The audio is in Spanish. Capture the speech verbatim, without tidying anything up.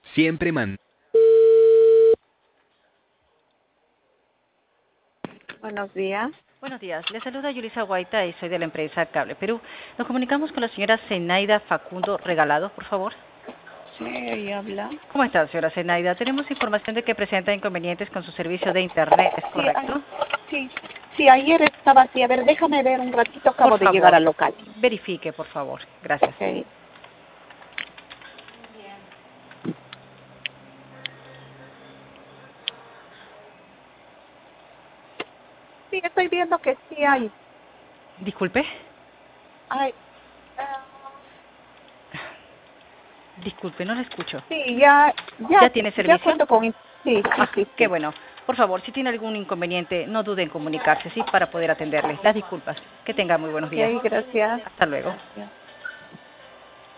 Siempre man. Buenos días. Buenos días, le saluda Yulisa Guaita y soy de la empresa Cable Perú. Nos comunicamos con la señora Zenaida Facundo Regalado, por favor. Sí, ahí habla. ¿Cómo está, señora Zenaida? Tenemos información de que presenta inconvenientes con su servicio de Internet, ¿es Sí, correcto? ay, sí, sí, ayer estaba así. A ver, déjame ver un ratito, acabo Por de llegar favor, al local. verifique, por favor. Gracias. Ok. Sí, estoy viendo que sí hay. Disculpe. Ay, ah, Disculpe, no la escucho. sí, ya, ya, ¿Ya tiene ya servicio? cuento con... Sí, sí, Ah, sí, qué sí. bueno. Por favor, si tiene algún inconveniente, no dude en comunicarse, ¿sí? Para poder atenderle. Las disculpas. Que tenga muy buenos días. Ok, gracias. Hasta luego. Gracias.